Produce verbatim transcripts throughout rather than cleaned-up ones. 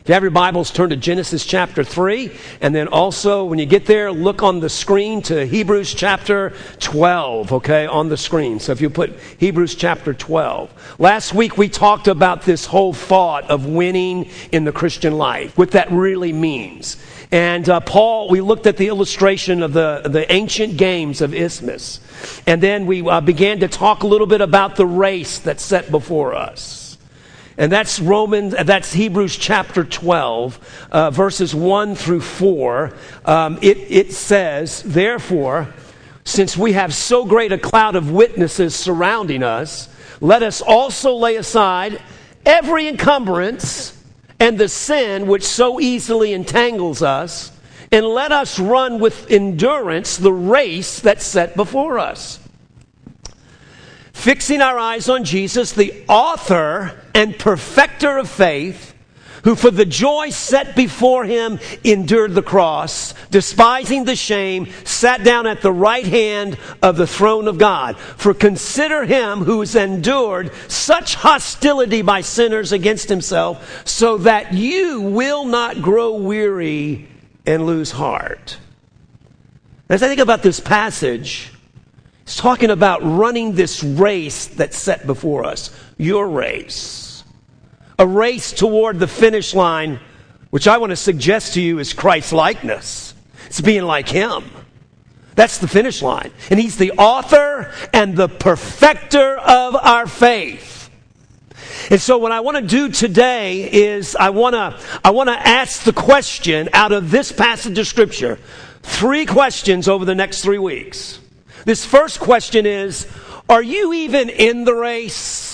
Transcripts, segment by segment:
If you have your Bibles, turn to Genesis chapter three, and then also, when you get there, look on the screen to Hebrews chapter twelve, okay, on the screen. So if you put Hebrews chapter twelve. Last week, we talked about this whole thought of winning in the Christian life, what that really means. And uh, Paul, we looked at the illustration of the, the ancient games of Isthmus. And then we uh, began to talk a little bit about the race that's set before us. And that's Romans, that's Hebrews chapter twelve, uh, verses one through four. Um, it, it says, therefore, since we have so great a cloud of witnesses surrounding us, let us also lay aside every encumbrance and the sin which so easily entangles us, and let us run with endurance the race that's set before us. Fixing our eyes on Jesus, the author and perfecter of faith, who for the joy set before him endured the cross, despising the shame, sat down at the right hand of the throne of God. For consider him who has endured such hostility by sinners against himself, so that you will not grow weary and lose heart. As I think about this passage, it's talking about running this race that's set before us. Your race. A race toward the finish line, which I want to suggest to you is Christ-likeness. It's being like him. That's the finish line. And he's the author and the perfecter of our faith. And so what I want to do today is I want to I want to ask the question out of this passage of Scripture. Three questions over the next three weeks. This first question is, are you even in the race?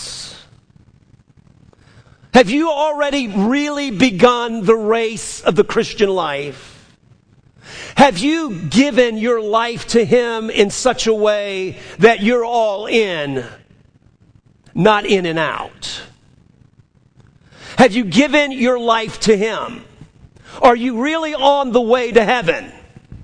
Have you already really begun the race of the Christian life? Have you given your life to him in such a way that you're all in, not in and out? Have you given your life to him? Are you really on the way to heaven?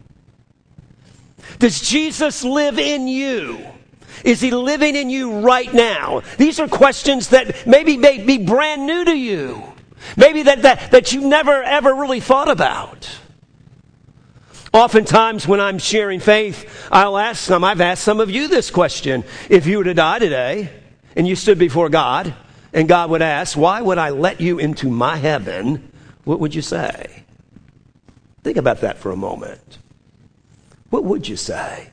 Does Jesus live in you? Is he living in you right now? These are questions that maybe may be brand new to you. Maybe that, that, that you never ever really thought about. Oftentimes when I'm sharing faith, I'll ask some, I've asked some of you this question. If you were to die today and you stood before God and God would ask, why would I let you into my heaven? What would you say? Think about that for a moment. What would you say?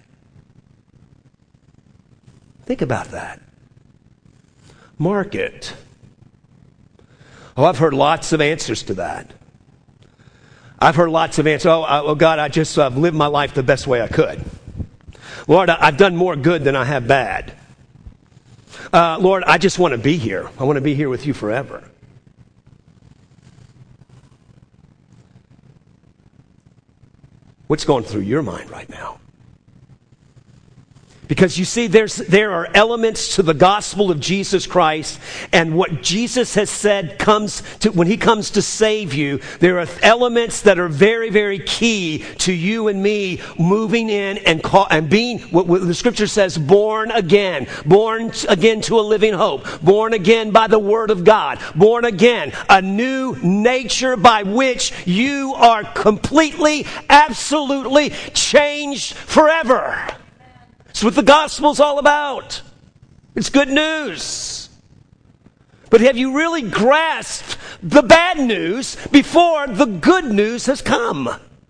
Think about that. Mark it. Oh, I've heard lots of answers to that. I've heard lots of answers. Oh, oh God, I just uh, lived my life the best way I could. Lord, I, I've done more good than I have bad. Uh, Lord, I just want to be here. I want to be here with you forever. What's going through your mind right now? Because you see, there's, there are elements to the gospel of Jesus Christ, and what Jesus has said comes to, when he comes to save you, there are elements that are very, very key to you and me moving in and, call, and being, what, what the scripture says, born again. Born again to a living hope. Born again by the word of God. Born again, a new nature by which you are completely, absolutely changed forever. It's what the gospel's all about. It's good news. But have you really grasped the bad news before the good news has come?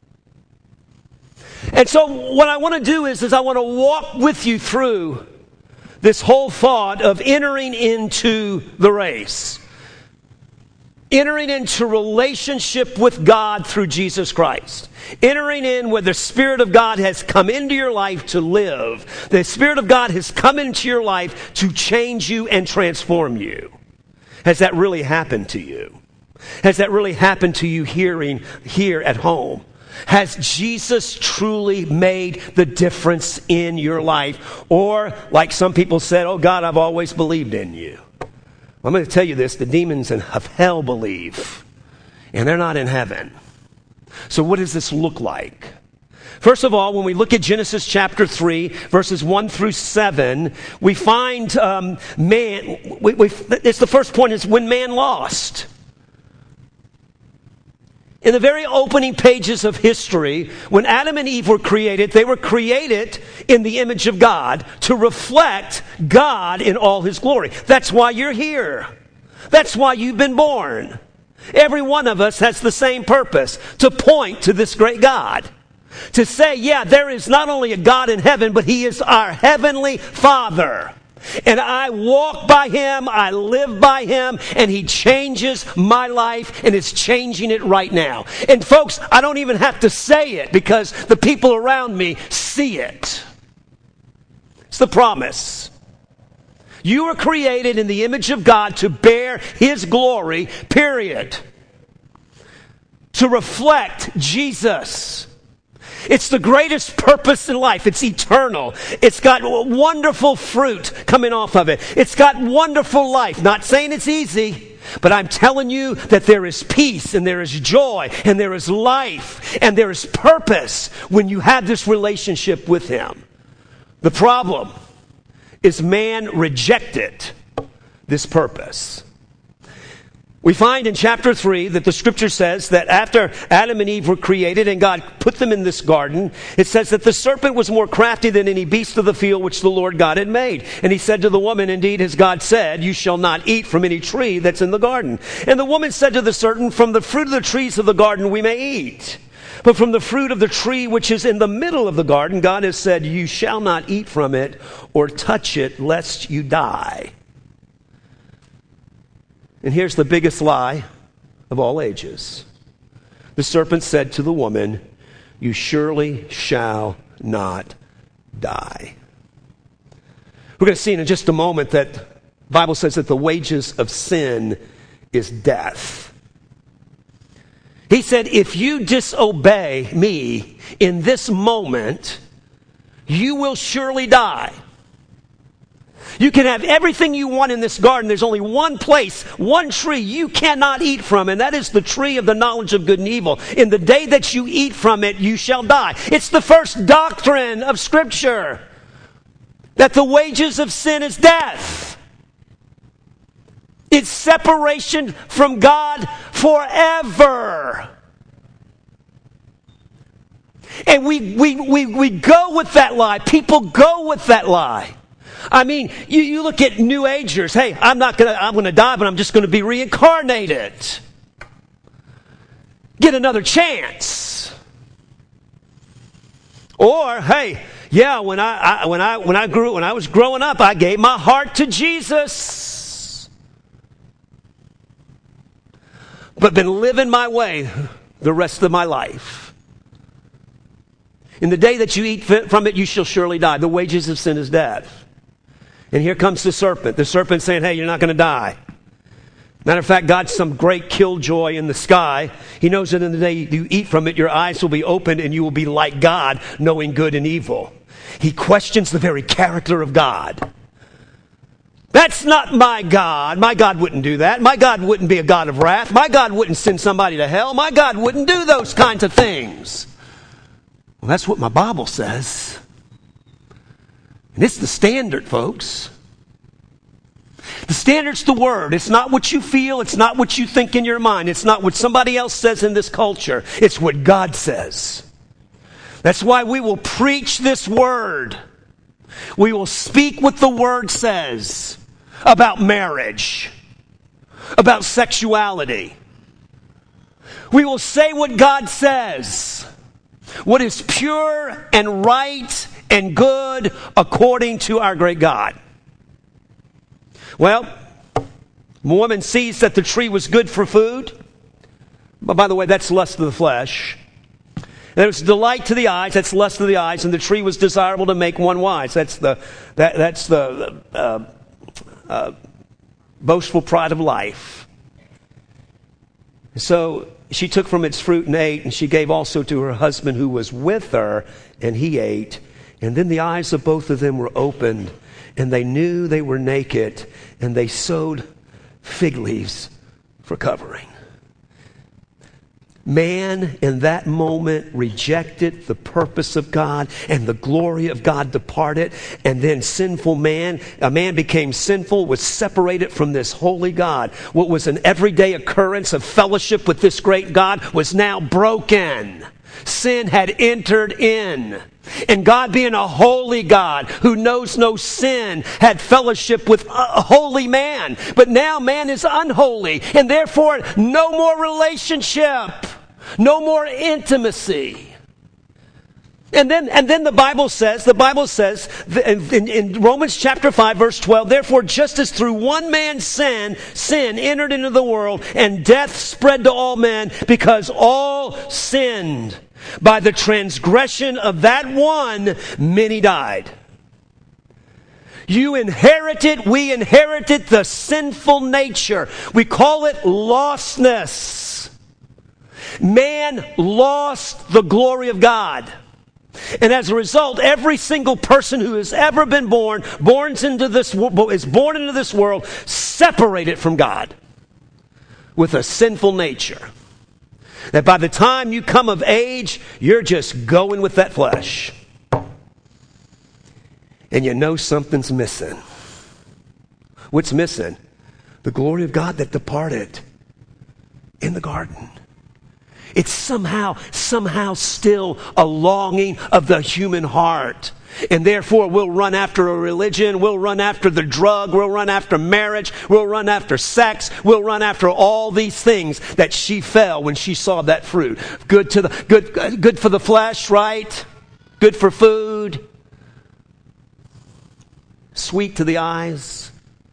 And so what I want to do is, is I want to walk with you through this whole thought of entering into the race. Entering into relationship with God through Jesus Christ. Entering in where the Spirit of God has come into your life to live. The Spirit of God has come into your life to change you and transform you. Has that really happened to you? Has that really happened to you hearing here at home? Has Jesus truly made the difference in your life? Or, like some people said, oh God, I've always believed in you. I'm going to tell you this, the demons of hell believe, and they're not in heaven. So what does this look like? First of all, when we look at Genesis chapter three, verses one through seven, we find um, man, we, we, it's the first point is when man lost. In the very opening pages of history, when Adam and Eve were created, they were created in the image of God to reflect God in all His glory. That's why you're here. That's why you've been born. Every one of us has the same purpose, to point to this great God. To say, yeah, there is not only a God in heaven, but He is our heavenly Father. And I walk by Him, I live by Him, and He changes my life, and is changing it right now. And folks, I don't even have to say it, because the people around me see it. It's the promise. You were created in the image of God to bear His glory, period. To reflect Jesus. It's the greatest purpose in life. It's eternal. It's got wonderful fruit coming off of it. It's got wonderful life. Not saying it's easy, but I'm telling you that there is peace and there is joy and there is life and there is purpose when you have this relationship with Him. The problem is man rejected this purpose. We find in chapter three that the scripture says that after Adam and Eve were created and God put them in this garden, it says that the serpent was more crafty than any beast of the field which the Lord God had made. And he said to the woman, indeed, as God said, you shall not eat from any tree that's in the garden. And the woman said to the serpent, from the fruit of the trees of the garden we may eat. But from the fruit of the tree which is in the middle of the garden, God has said, you shall not eat from it or touch it, lest you die. And here's the biggest lie of all ages. The serpent said to the woman, you surely shall not die. We're going to see in just a moment that the Bible says that the wages of sin is death. He said, if you disobey me in this moment, you will surely die. You can have everything you want in this garden. There's only one place, one tree you cannot eat from, and that is the tree of the knowledge of good and evil. In the day that you eat from it, you shall die. It's the first doctrine of Scripture, that the wages of sin is death. It's separation from God forever. And we, we, we, we go with that lie. People go with that lie. I mean, you, you look at New Agers. Hey, I'm not gonna, I'm gonna die, but I'm just gonna be reincarnated. Get another chance. Or, hey, yeah, when I, I when I when I grew when I was growing up, I gave my heart to Jesus. But been living my way the rest of my life. In the day that you eat from it, you shall surely die. The wages of sin is death. And here comes the serpent. The serpent saying, hey, you're not going to die. Matter of fact, God's some great killjoy in the sky. He knows that in the day you eat from it, your eyes will be opened and you will be like God, knowing good and evil. He questions the very character of God. That's not my God. My God wouldn't do that. My God wouldn't be a God of wrath. My God wouldn't send somebody to hell. My God wouldn't do those kinds of things. Well, that's what my Bible says. And it's the standard, folks. The standard's the Word. It's not what you feel. It's not what you think in your mind. It's not what somebody else says in this culture. It's what God says. That's why we will preach this Word. We will speak what the Word says about marriage, about sexuality. We will say what God says, what is pure and right and good according to our great God. Well, the woman sees that the tree was good for food. But by the way, that's lust of the flesh. And it was delight to the eyes. That's lust of the eyes. And the tree was desirable to make one wise. That's the that, that's the uh, uh, boastful pride of life. So she took from its fruit and ate, and she gave also to her husband who was with her, and he ate. And then the eyes of both of them were opened, and they knew they were naked, and they sewed fig leaves for covering. Man in that moment rejected the purpose of God, and the glory of God departed. And then sinful man, a man became sinful, was separated from this holy God. What was an everyday occurrence of fellowship with this great God was now broken. Sin had entered in. And God, being a holy God who knows no sin, had fellowship with a holy man. But now man is unholy, and therefore no more relationship, no more intimacy. And then, and then the Bible says, the Bible says in, in Romans chapter five, verse twelve, therefore, just as through one man's sin, sin entered into the world, and death spread to all men, because all sinned. By the transgression of that one, many died. You inherited, we inherited the sinful nature. We call it lostness. Man lost the glory of God. And as a result, every single person who has ever been born, born into this, is born into this world, separated from God with a sinful nature. That by the time you come of age, you're just going with that flesh. And you know something's missing. What's missing? The glory of God that departed in the garden. It's somehow, somehow still a longing of the human heart. And therefore we'll run after a religion, we'll run after the drug, we'll run after marriage, we'll run after sex, we'll run after all these things that she fell when she saw that fruit. Good to the good good for the flesh, right? Good for food. Sweet to the eyes.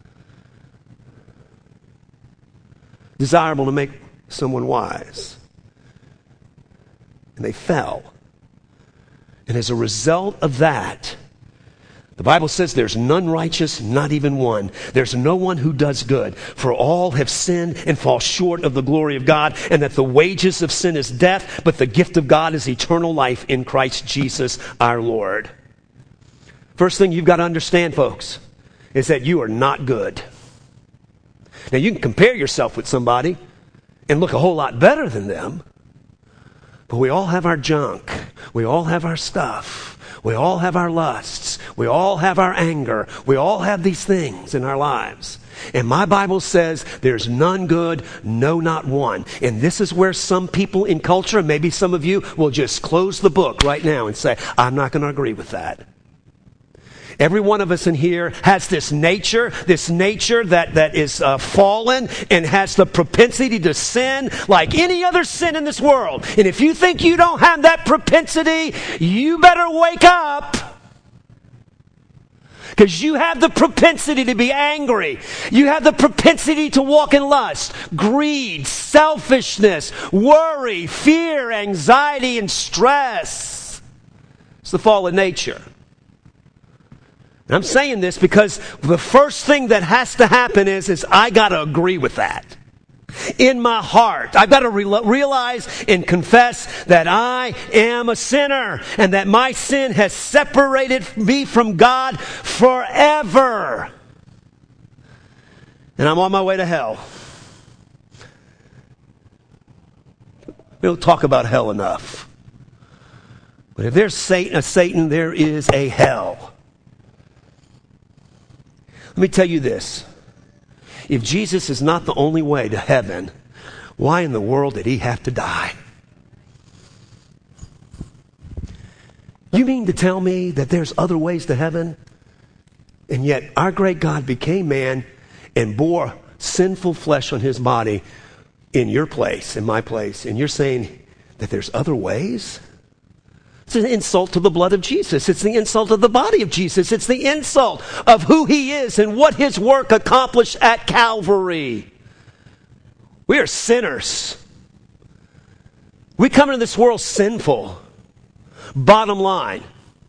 Desirable to make someone wise. And they fell. And as a result of that, the Bible says there's none righteous, not even one. There's no one who does good. For all have sinned and fall short of the glory of God, and that the wages of sin is death, but the gift of God is eternal life in Christ Jesus our Lord. First thing you've got to understand, folks, is that you are not good. Now, you can compare yourself with somebody and look a whole lot better than them. But we all have our junk. We all have our stuff. We all have our lusts. We all have our anger. We all have these things in our lives. And my Bible says there's none good, no, not one. And this is where some people in culture, and maybe some of you, will just close the book right now and say, I'm not going to agree with that. Every one of us in here has this nature, this nature that, that is uh, fallen and has the propensity to sin like any other sin in this world. And if you think you don't have that propensity, you better wake up. Because you have the propensity to be angry. You have the propensity to walk in lust, greed, selfishness, worry, fear, anxiety, and stress. It's the fallen nature. And I'm saying this because the first thing that has to happen is, is I got to agree with that. In my heart, I've got to re- realize and confess that I am a sinner and that my sin has separated me from God forever. And I'm on my way to hell. We don't talk about hell enough. But if there's Satan, a Satan, there is a hell. Let me tell you this. If Jesus is not the only way to heaven, why in the world did he have to die? You mean to tell me that there's other ways to heaven? And yet our great God became man and bore sinful flesh on his body in your place, in my place. And you're saying that there's other ways? It's an insult to the blood of Jesus. It's the insult of the body of Jesus. It's the insult of who he is and what his work accomplished at Calvary. We are sinners. We come into this world sinful. Bottom line.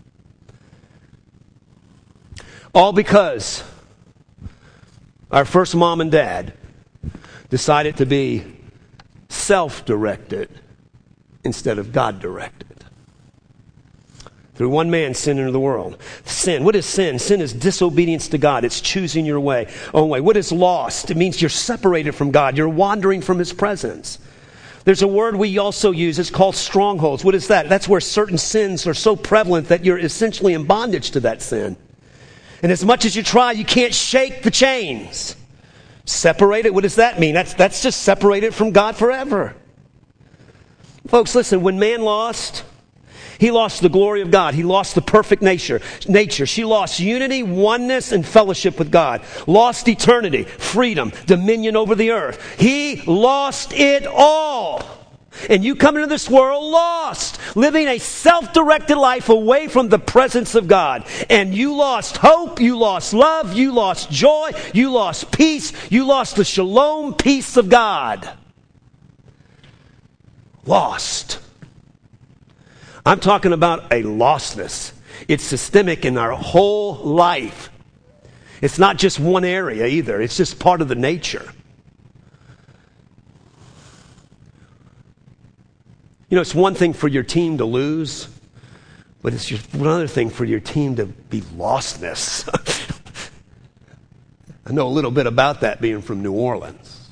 All because our first mom and dad decided to be self-directed instead of God-directed. Through one man, sin entered the world. Sin. What is sin? Sin is disobedience to God. It's choosing your way, own way. What is lost? It means you're separated from God. You're wandering from his presence. There's a word we also use. It's called strongholds. What is that? That's where certain sins are so prevalent that you're essentially in bondage to that sin. And as much as you try, you can't shake the chains. Separate it. What does that mean? That's, that's just separated from God forever. Folks, listen, when man lost, he lost the glory of God. He lost the perfect nature. nature. She lost unity, oneness, and fellowship with God. Lost eternity, freedom, dominion over the earth. He lost it all. And you come into this world lost, living a self-directed life away from the presence of God. And you lost hope, you lost love, you lost joy, you lost peace, you lost the shalom peace of God. Lost. I'm talking about a lostness. It's systemic in our whole life. It's not just one area either. It's just part of the nature. You know, it's one thing for your team to lose, but it's just another thing for your team to be lostness. I know a little bit about that being from New Orleans.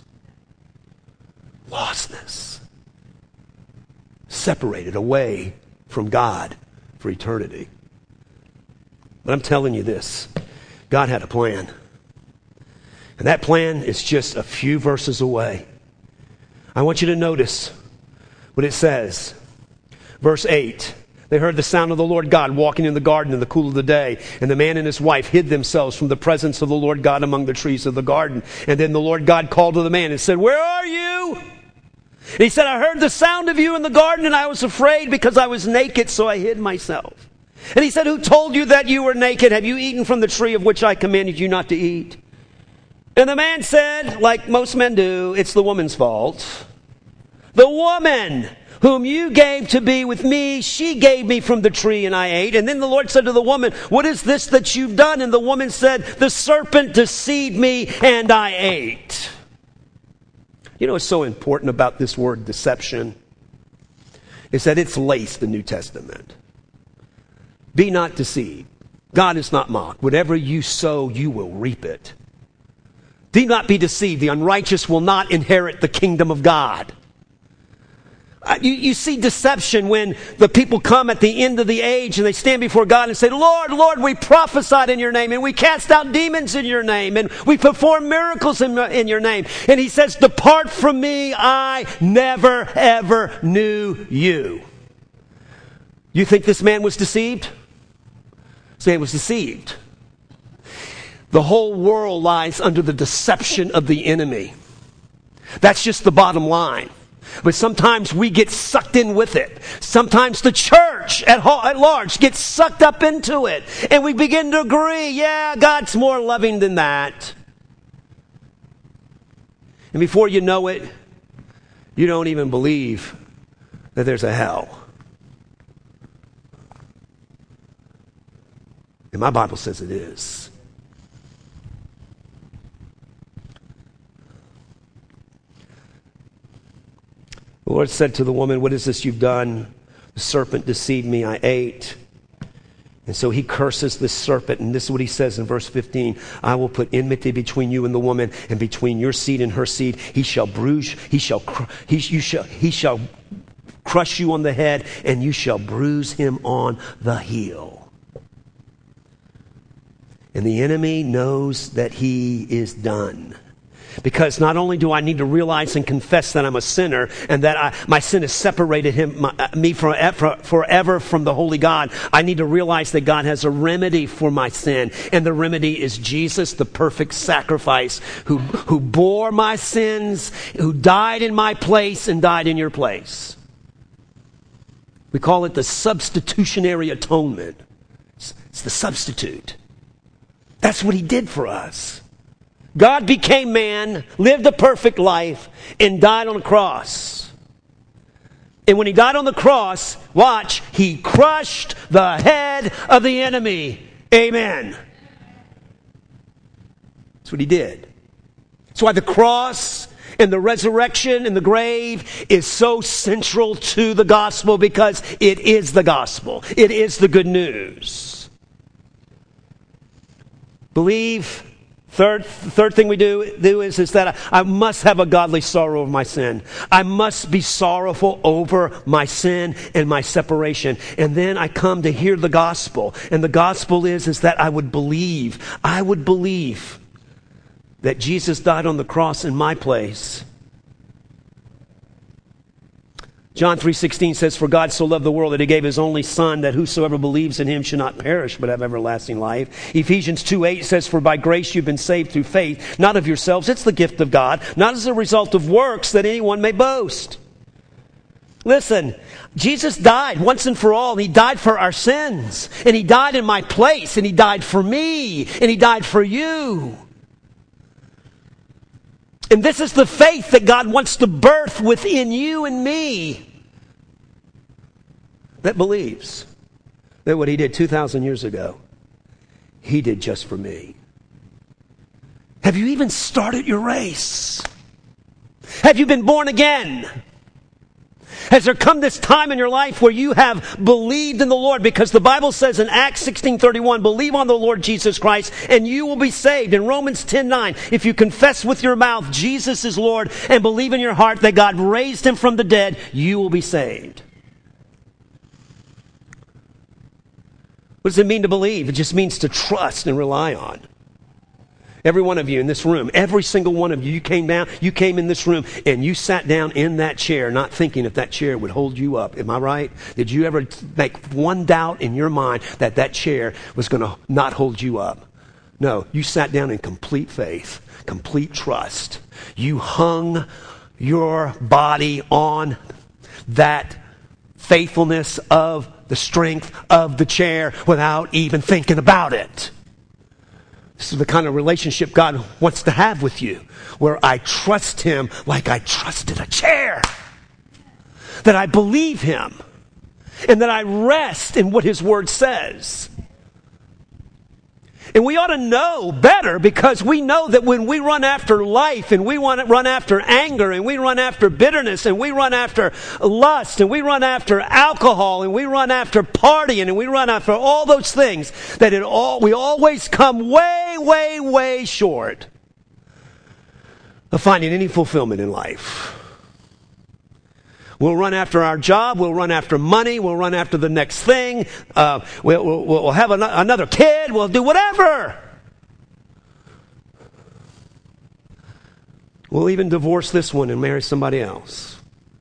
Lostness. Separated away from God for eternity. But I'm telling you this, God had a plan. And that plan is just a few verses away. I want you to notice what it says. Verse eight. They heard the sound of the Lord God walking in the garden in the cool of the day. And the man and his wife hid themselves from the presence of the Lord God among the trees of the garden. And then the Lord God called to the man and said, "Where are you?" And he said, "I heard the sound of you in the garden, and I was afraid because I was naked, so I hid myself." And he said, "Who told you that you were naked? Have you eaten from the tree of which I commanded you not to eat?" And the man said, like most men do, "It's the woman's fault. The woman whom you gave to be with me, she gave me from the tree and I ate." And then the Lord said to the woman, "What is this that you've done?" And the woman said, "The serpent deceived me and I ate." You know what's so important about this word deception? Is that it's laced the New Testament. Be not deceived. God is not mocked. Whatever you sow, you will reap it. Do not be deceived. The unrighteous will not inherit the kingdom of God. Uh, you, you see deception when the people come at the end of the age and they stand before God and say, "Lord, Lord, we prophesied in your name and we cast out demons in your name and we performed miracles in, in your name." And he says, "Depart from me, I never ever knew you." You think this man was deceived? This man was deceived. The whole world lies under the deception of the enemy. That's just the bottom line. But sometimes we get sucked in with it. Sometimes the church at, at large gets sucked up into it. And we begin to agree, yeah, God's more loving than that. And before you know it, you don't even believe that there's a hell. And my Bible says it is. The Lord said to the woman, "What is this you've done? The serpent deceived me, I ate." And so he curses this serpent, and this is what he says in verse fifteen. "I will put enmity between you and the woman, and between your seed and her seed. He shall bruise, he shall, cr- he, you shall, he shall crush you on the head, and you shall bruise him on the heel." And the enemy knows that he is done. Because not only do I need to realize and confess that I'm a sinner and that I, my sin has separated him, my, me forever, forever from the holy God, I need to realize that God has a remedy for my sin. And the remedy is Jesus, the perfect sacrifice, who, who bore my sins, who died in my place and died in your place. We call it the substitutionary atonement. It's, it's the substitute. That's what he did for us. God became man, lived a perfect life, and died on the cross. And when he died on the cross, watch, he crushed the head of the enemy. Amen. That's what he did. That's why the cross and the resurrection and the grave is so central to the gospel, because it is the gospel. It is the good news. Believe Third, third thing we do, do is, is that I, I must have a godly sorrow over my sin. I must be sorrowful over my sin and my separation. And then I come to hear the gospel. And the gospel is, is that I would believe. I would believe that Jesus died on the cross in my place. John three sixteen says, "For God so loved the world that he gave his only Son, that whosoever believes in him should not perish, but have everlasting life." Ephesians two eight says, "For by grace you've been saved through faith, not of yourselves, it's the gift of God, not as a result of works, that anyone may boast." Listen, Jesus died once and for all, and he died for our sins. And he died in my place, and he died for me, and he died for you. And this is the faith that God wants to birth within you and me, that believes that what he did two thousand years ago, he did just for me. Have you even started your race? Have you been born again? Has there come this time in your life where you have believed in the Lord? Because the Bible says in Acts sixteen thirty-one, "Believe on the Lord Jesus Christ and you will be saved." In Romans ten nine, "If you confess with your mouth Jesus is Lord and believe in your heart that God raised him from the dead, you will be saved." What does it mean to believe? It just means to trust and rely on. Every one of you in this room, every single one of you, you came down, you came in this room and you sat down in that chair not thinking if that chair would hold you up. Am I right? Did you ever make one doubt in your mind that that chair was going to not hold you up? No, you sat down in complete faith, complete trust. You hung your body on that faithfulness of the strength of the chair without even thinking about it. This is the kind of relationship God wants to have with you, where I trust him like I trusted a chair. That I believe him, and that I rest in what his word says. And we ought to know better, because we know that when we run after life, and we want to run after anger, and we run after bitterness, and we run after lust, and we run after alcohol, and we run after partying, and we run after all those things, that it all we always come way, way, way short of finding any fulfillment in life. We'll run after our job. We'll run after money. We'll run after the next thing. Uh, we'll, we'll, we'll have an, another kid. We'll do whatever. We'll even divorce this one and marry somebody else,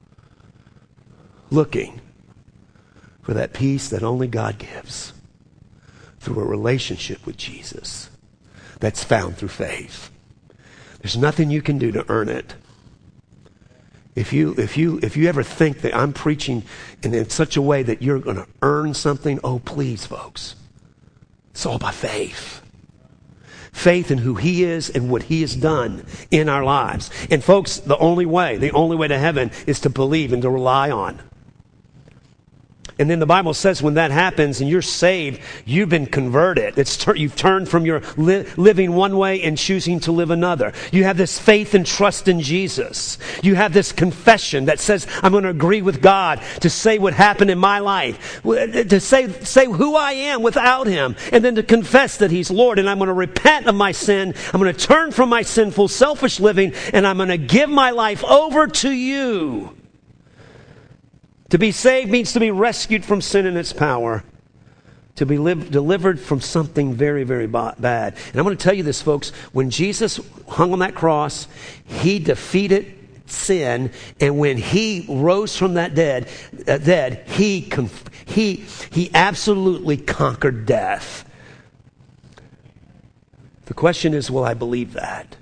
looking for that peace that only God gives through a relationship with Jesus that's found through faith. There's nothing you can do to earn it. If you if you if you ever think that I'm preaching in, in such a way that you're going to earn something, oh please, folks. It's all by faith. Faith in who he is and what he has done in our lives. And folks, the only way, the only way to heaven is to believe and to rely on. And then the Bible says when that happens and you're saved, you've been converted. It's tur- you've turned from your li- living one way and choosing to live another. You have this faith and trust in Jesus. You have this confession that says, I'm going to agree with God to say what happened in my life, to say, say who I am without him, and then to confess that he's Lord. And I'm going to repent of my sin. I'm going to turn from my sinful, selfish living, and I'm going to give my life over to you. To be saved means to be rescued from sin and its power. To be live, delivered from something very, very bad. And I'm going to tell you this, folks. When Jesus hung on that cross, he defeated sin. And when he rose from that dead, uh, dead he, conf- he, he absolutely conquered death. The question is, will I believe that?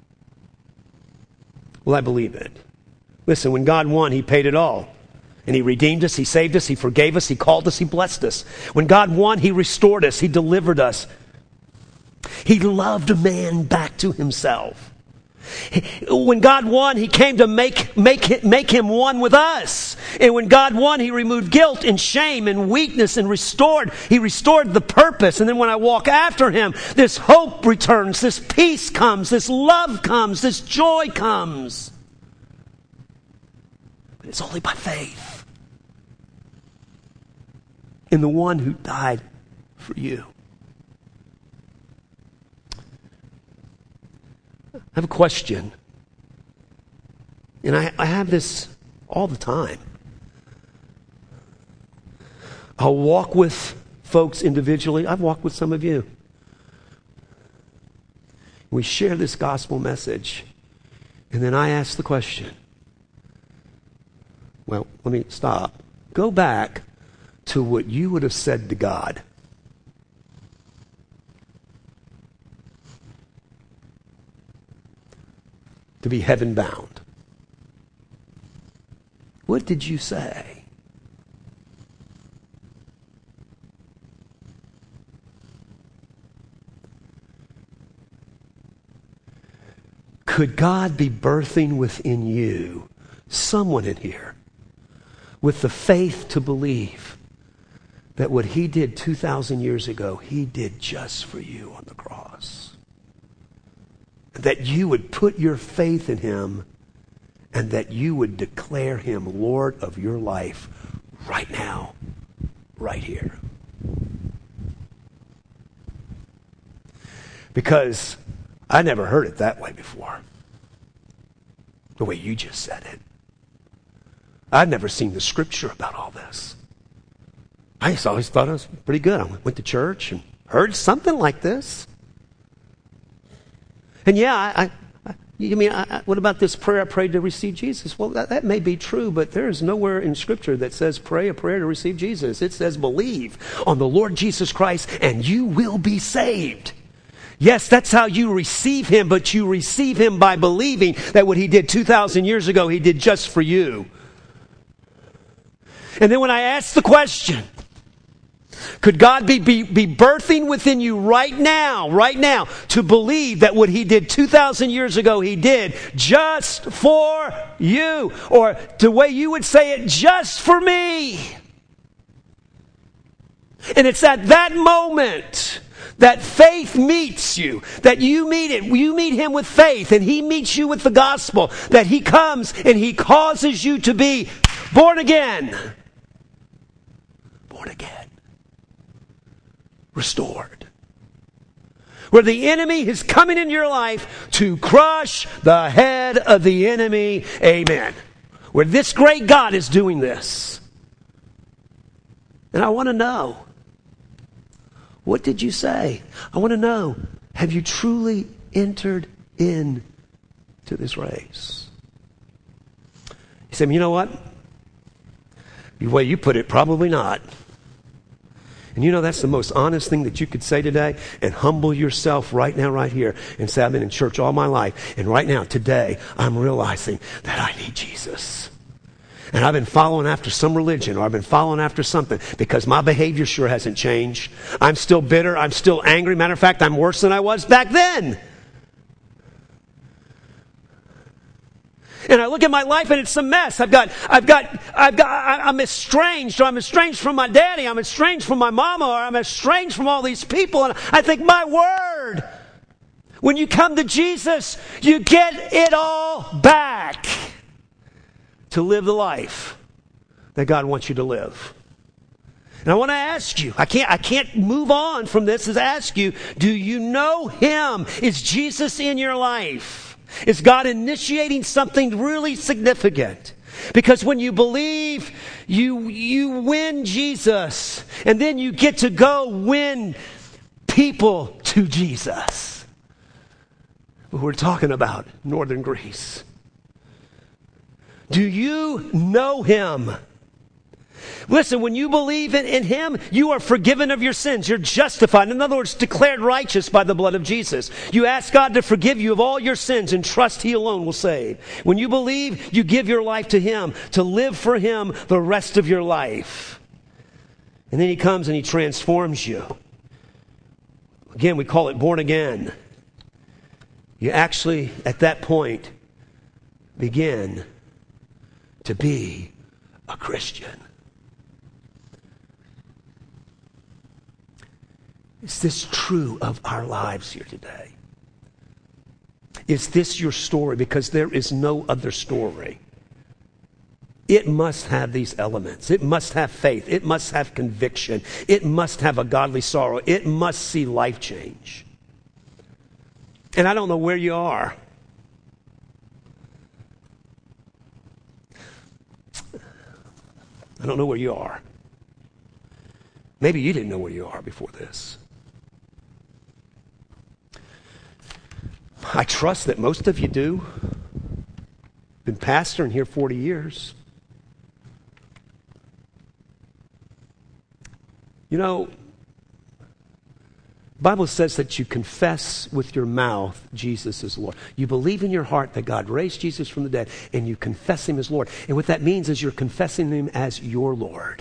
Will I believe it? Listen, when God won, he paid it all. And he redeemed us, he saved us, he forgave us, he called us, he blessed us. When God won, he restored us, he delivered us. He loved man back to himself. When God won, he came to make, make, make him one with us. And when God won, he removed guilt and shame and weakness and restored. He restored the purpose. And then when I walk after him, this hope returns, this peace comes, this love comes, this joy comes. But it's only by faith in the one who died for you. have a question. And I, I have this all the time. I'll walk with folks individually. I've walked with some of you. We share this gospel message. And then I ask the question. Well, let me stop. Go back to what you would have said to God. To be heaven bound. What did you say? Could God be birthing within you, someone in here, with the faith to believe that what he did two thousand years ago, he did just for you on the cross? That you would put your faith in him and that you would declare him Lord of your life right now, right here. Because I never heard it that way before. The way you just said it. I'd never seen the scripture about all this. I just always thought it was pretty good. I went to church and heard something like this. And yeah, I, I, I you mean, I, what about this prayer I prayed to receive Jesus? Well, that, that may be true, but there is nowhere in Scripture that says pray a prayer to receive Jesus. It says believe on the Lord Jesus Christ and you will be saved. Yes, that's how you receive him, but you receive him by believing that what he did two thousand years ago, he did just for you. And then when I ask the question, could God be, be, be birthing within you right now, right now, to believe that what he did two thousand years ago, he did just for you? Or the way you would say it, just for me. And it's at that moment that faith meets you, that you meet it, you meet him with faith, and he meets you with the gospel, that he comes and he causes you to be born again. Born again. Restored. Where the enemy is coming in your life to crush the head of the enemy. Amen. Where this great God is doing this. And I want to know, what did you say? I want to know, have you truly entered into this race? You say, you know what? The way you put it, probably not. And you know that's the most honest thing that you could say today, and humble yourself right now, right here, and say, I've been in church all my life, and right now, today, I'm realizing that I need Jesus. And I've been following after some religion, or I've been following after something because my behavior sure hasn't changed. I'm still bitter. I'm still angry. Matter of fact, I'm worse than I was back then. And I look at my life and it's a mess. I've got, I've got, I've got, I'm estranged, or I'm estranged from my daddy. I'm estranged from my mama, or I'm estranged from all these people. And I think, my word, when you come to Jesus, you get it all back. To live the life that God wants you to live. And I want to ask you, I can't, I can't move on from this, is ask you, do you know him? Is Jesus in your life? Is God initiating something really significant? Because when you believe, you, you win Jesus. And then you get to go win people to Jesus. But we're talking about northern Greece. Do you know him? Listen, when you believe in, in him, you are forgiven of your sins. You're justified. In other words, declared righteous by the blood of Jesus. You ask God to forgive you of all your sins and trust he alone will save. When you believe, you give your life to him, to live for him the rest of your life. And then he comes and he transforms you. Again, we call it born again. You actually, at that point, begin to be a Christian. Is this true of our lives here today? Is this your story? Because there is no other story. It must have these elements. It must have faith. It must have conviction. It must have a godly sorrow. It must see life change. And I don't know where you are. I don't know where you are. Maybe you didn't know where you are before this. I trust that most of you do. Been pastoring here forty years. You know, the Bible says that you confess with your mouth Jesus is Lord. You believe in your heart that God raised Jesus from the dead, and you confess him as Lord. And what that means is you're confessing him as your Lord.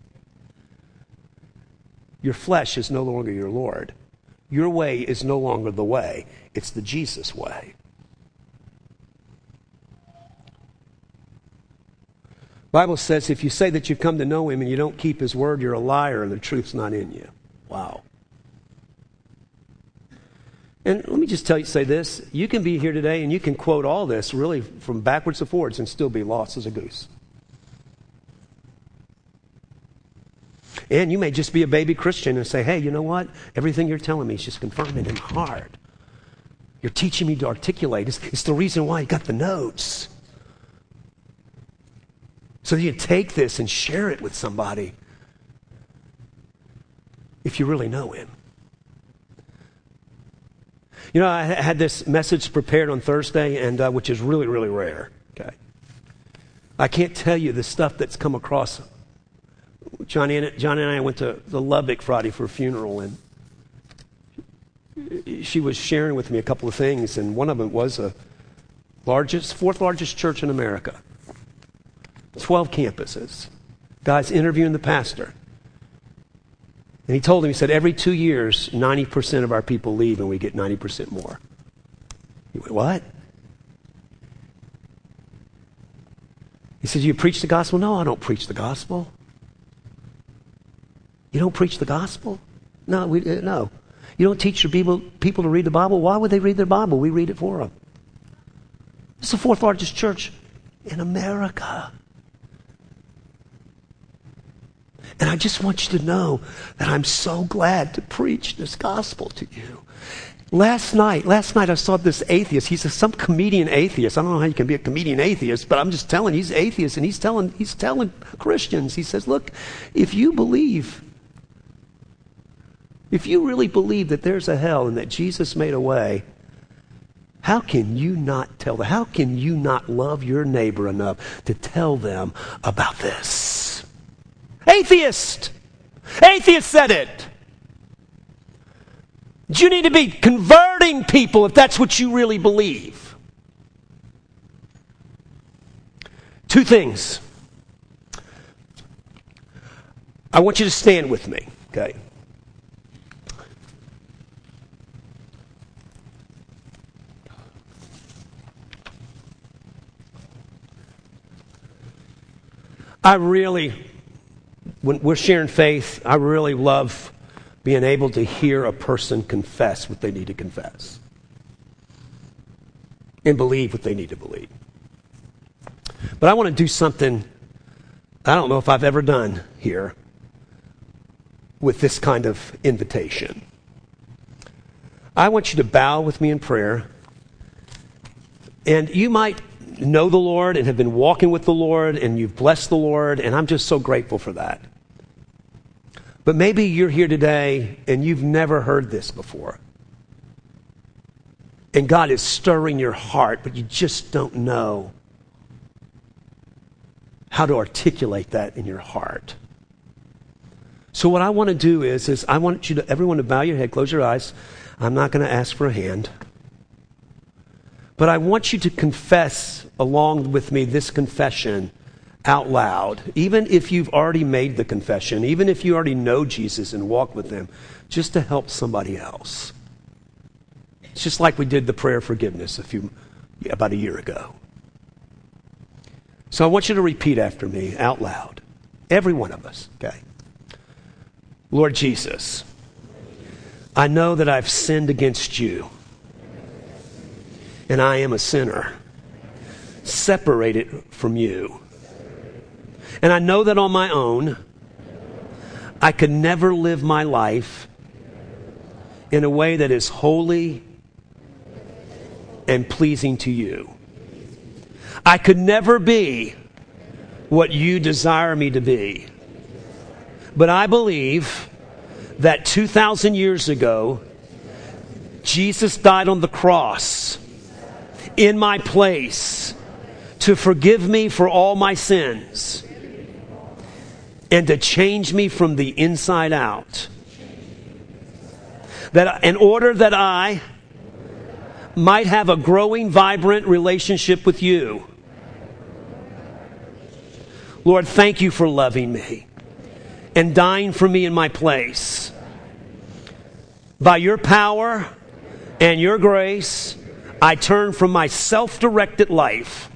Your flesh is no longer your Lord. Your way is no longer the way. It's the Jesus way. The Bible says if you say that you've come to know him and you don't keep his word, you're a liar and the truth's not in you. Wow. And let me just tell you, say this. You can be here today and you can quote all this really from backwards to forwards and still be lost as a goose. And you may just be a baby Christian and say, hey, you know what? Everything you're telling me is just confirming in my heart. You're teaching me to articulate. It's, it's the reason why you got the notes. So you take this and share it with somebody if you really know him. You know, I had this message prepared on Thursday, and uh, which is really, really rare. Okay, I can't tell you the stuff that's come across. Johnny and, Johnny and I went to the Lubbock Friday for a funeral, and she was sharing with me a couple of things, and one of them was a largest, fourth largest church in America. twelve campuses. Guy's interviewing the pastor. And he told him, he said, every two years, ninety percent of our people leave and we get ninety percent more. He went, what? He said, you preach the gospel? No, I don't preach the gospel. You don't preach the gospel? No, we, no. You don't teach your people, people to read the Bible? Why would they read their Bible? We read it for them. It's the fourth largest church in America. And I just want you to know that I'm so glad to preach this gospel to you. Last night, last night I saw this atheist. He's a, some comedian atheist. I don't know how you can be a comedian atheist, but I'm just telling you, he's atheist, and he's telling he's telling Christians. He says, look, if you believe, if you really believe that there's a hell and that Jesus made a way, how can you not tell them? How can you not love your neighbor enough to tell them about this? Atheist! Atheist said it! You need to be converting people if that's what you really believe. Two things. I want you to stand with me, okay? I really, when we're sharing faith, I really love being able to hear a person confess what they need to confess and believe what they need to believe. But I want to do something I don't know if I've ever done here with this kind of invitation. I want you to bow with me in prayer. And you might know the Lord and have been walking with the Lord and you've blessed the Lord, and I'm just so grateful for that. But maybe you're here today and you've never heard this before. And God is stirring your heart, but you just don't know how to articulate that in your heart. So what I want to do is, is I want you to, everyone to bow your head, close your eyes. I'm not going to ask for a hand. But I want you to confess along with me this confession out loud. Even if you've already made the confession, even if you already know Jesus and walk with him, just to help somebody else. It's just like we did the prayer of forgiveness a few, about a year ago. So I want you to repeat after me out loud. Every one of us, okay? Lord Jesus, I know that I've sinned against you, and I am a sinner, separated from you. And I know that on my own, I could never live my life in a way that is holy and pleasing to you. I could never be what you desire me to be. But I believe that two thousand years ago, Jesus died on the cross in my place to forgive me for all my sins and to change me from the inside out. That in order that I might have a growing, vibrant relationship with you. Lord, thank you for loving me and dying for me in my place. By your power and your grace, I turn from my self-directed life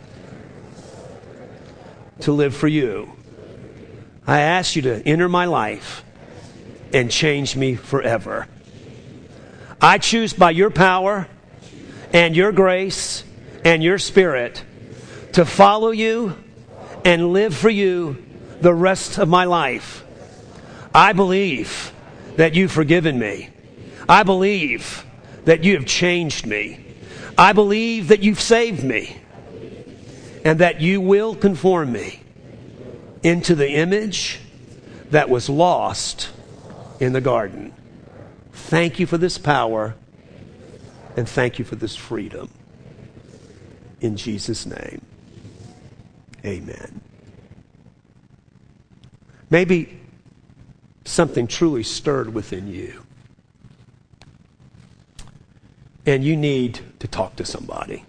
to live for you. I ask you to enter my life and change me forever. I choose by your power and your grace and your spirit to follow you and live for you the rest of my life. I believe that you've forgiven me. I believe that you have changed me. I believe that you've saved me and that you will conform me into the image that was lost in the garden. Thank you for this power and thank you for this freedom. In Jesus' name, amen. Maybe something truly stirred within you and you need to talk to somebody.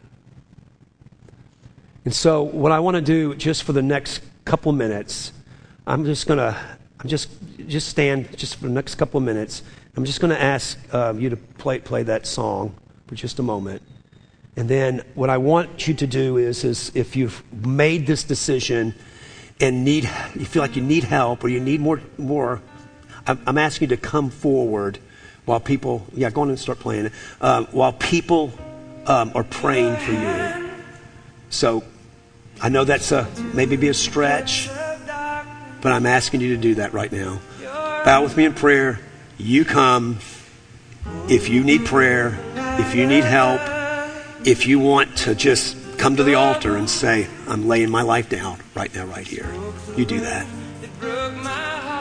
And so what I want to do just for the next couple minutes, I'm just going to, I'm just, just stand just for the next couple of minutes. I'm just going to ask uh, you to play, play that song for just a moment. And then what I want you to do is, is if you've made this decision and need, you feel like you need help or you need more, more, I'm, I'm asking you to come forward while people, yeah, go on and start playing it, uh, while people um, are praying for you. So I know that's a maybe be a stretch, but I'm asking you to do that right now. Bow with me in prayer. You come. If you need prayer, if you need help, if you want to just come to the altar and say, I'm laying my life down right now, right here. You do that.